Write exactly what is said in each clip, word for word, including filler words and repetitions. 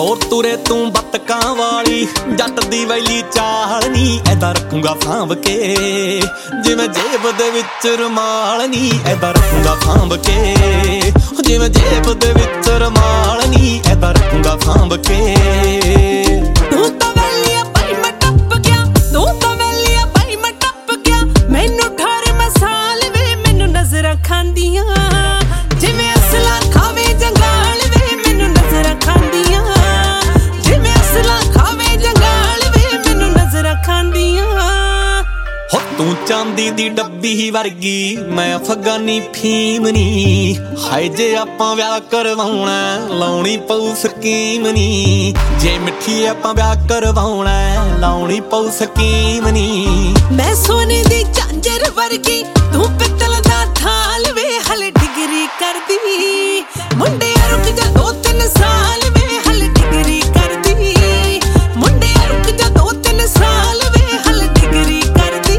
ਤੋਰ ਤੁਰੇ ਤੂੰ ਬੱਤਕਾਂ ਵਾਲੀ ਜੱਟ ਦੀ ਵੈਲੀ ਚਾਲ ਨੀ ਐਦਾਂ ਰੱਖੂੰਗਾ ਸਾਂਭ ਕੇ ਜਿਵੇਂ ਜੇਬ ਦੇ ਵਿੱਚ ਰੁਮਾਲ ਨੀ ਐਦਾਂ ਰੱਖੂੰਗਾ ਸਾਂਭ ਕੇ ਜਿਵੇਂ ਜੇਬ ਦੇ ਵਿੱਚ ਰੁਮਾਲ ਨੀ ਐਦਾਂ ਰੱਖੂੰਗਾ ਸਾਂਭ ਕੇ ਤੂੰ ਤਾਂ ਵੈਲੀਆ ਭਾਈ ਮੈਂ ਟੱਪ ਗਿਆ ਤੂੰ ਤਾਂ ਵੈਲੀਆ ਭਾਈ ਮੈਂ ਟੱਪ ਗਿਆ ਮੈਨੂੰ ਠਾਰ ਮਸਾਲ ਵੇ ਮੈਨੂੰ ਨਜ਼ਰਾਂ ਖਾਂਦੀਆਂ ਜਿਵੇਂ ਅਸਲਾ ਖਾਵੇ ਜੰਗਾਲ ਵੇ ਮੈਨੂੰ ਨਜ਼ਰਾਂ ਖਾਂਦੀਆਂ ਜਿਵੇਂ ਅਸਲਾ ਖਾਵੇ ਜੰਗਾਲ ਵੇ ਮੈਨੂੰ ਨਜ਼ਰਾਂ ਖਾਂਦੀਆਂ ਹੋ ਤੂੰ ਚਾਂਦੀ ਦੀ ਡੱਬੀ ਵਰਗੀ ਮੈਂ ਅਫਗਾਨੀ ਫੀਮ ਨੀ ਹਾਏ ਜੇ ਆਪਾਂ ਵਿਆਹ ਕਰਵਾਉਣਾ ਲਾਉਣੀ ਪਊ ਸਕੀਮ ਨੀ ਜੇ ਮਿੱਠੀ ਆਪਾਂ ਵਿਆਹ ਕਰਵਾਉਣਾ ਲਾਉਣੀ ਪਊ ਸਕੀਮ ਨੀ ਮੈਂ ਸੋਨੇ ਦੀ ਝਾਂਜਰ ਵਰਗੀ ਤੂੰ ਪਿੱਤਲ ਦਾ ਥਾਲ ਵੇ ਹਲੇ ਡਿਗਰੀ ਕਰਦੀ ਮੁੰਡਿਆ ਰੁਕ ਜਾ ਦੋ ਤਿੰਨ ਸਾਲ ਵੇ ਹਲੇ ਡਿਗਰੀ ਕਰਦੀ ਮੁੰਡਿਆ ਰੁਕ ਜਾ ਦੋ ਤਿੰਨ ਸਾਲ ਵੇ ਹਲੇ ਡਿਗਰੀ ਕਰਦੀ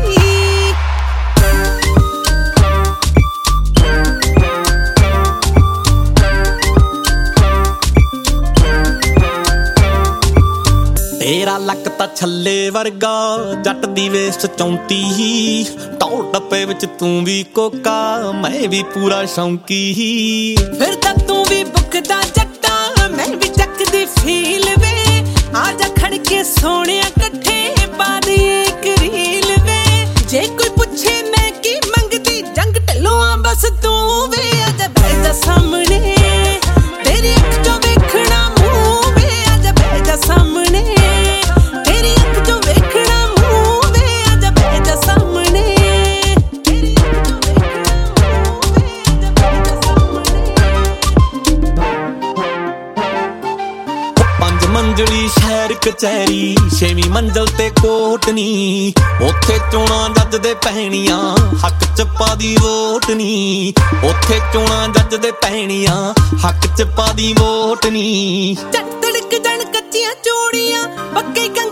ਤੇਰਾ ਲੱਕ ਤਾਂ ਛੱਲੇ ਵਰਗਾ ਜੱਟ ਦੀ ਵੇਸਟ ਚੌਂਤੀ ਟੌਰ ਡੱਬੇ ਵਿੱਚ ਤੂੰ ਵੀ ਕੋਕਾ ਮੈਂ ਵੀ ਪੂਰਾ ਸ਼ੌਂਕੀ ਫਿਰ ਤਾਂ ਤੂੰ ਵੀ ਬੁੱਕਦਾ ਜੱਟਾ ਮੈਂ ਵੀ ਚੱਕਦੀ ਫੀਲ ਵੇ ਆ ਜਾ ਖੜ ਕੇ ਸੋਹਣਿਆ ਇਕੱਠੇ ਪਾ ਦੇ ਇੱਕ ਰੀਲ ਵੇ ਜੇ ਕੋਈ ਪੁੱਛੇ ਮੈਂ ਕੀ ਮੰਗਦੀ ਜੰਗ ਢੱਲੋਂ ਆ ਬਸ ਤੂੰ ਵੇ ਆ ਜਾ ਬਹਿ ਜਾ ਸਾਹਮਣੇ ਤੇਰੀ ਅੱਖ ਚੋਂ ਵੇਖਣਾ ਮੂੰਹ ਵੇ ਆ ਜਾ ਬਹਿ ਜਾ ਸਾਹਮਣੇ ਤੇਰੀ ਅੱਖ ਚੋਂ ਵੇਖਣਾ ਮੂੰਹ ਵੇ ਆ ਜਾ ਬਹਿ ਜਾ ਸਾਹਮਣੇ ਤੇਰੀ ਅੱਖ ਚੋਂ ਵੇਖਣਾ ਮੂੰਹ ਵੇ ਆ ਜਾ ਬਹਿ ਜਾ ਸਾਹਮਣੇ ਪੰਜ ਮੰਜ਼ਲੀ ਸ਼ਹਿਰ ਕਚਹਿਰੀ ਛੇਵੀਂ ਮੰਜ਼ਲ ਤੇ ਕੋਟ ਨੀ ਉੱਥੇ ਚੋਣਾਂ ਜੱਜ ਦੇ ਪੈਣੀਆਂ ਹੱਕ ਚ ਪਾ ਦੀ ਵੋਟ ਨੀ ਉੱਥੇ ਚੋਣਾਂ ਜੱਜ ਦੇ ਪੈਣੀਆਂ ਹੱਕ ਚ ਪਾ ਦੀ ਵੋਟ ਨੀ ਝੱਟ ਤੜਕ ਜਣ ਕੱਚੀਆਂ ਚੂੜੀਆਂ ਪੱਕੇ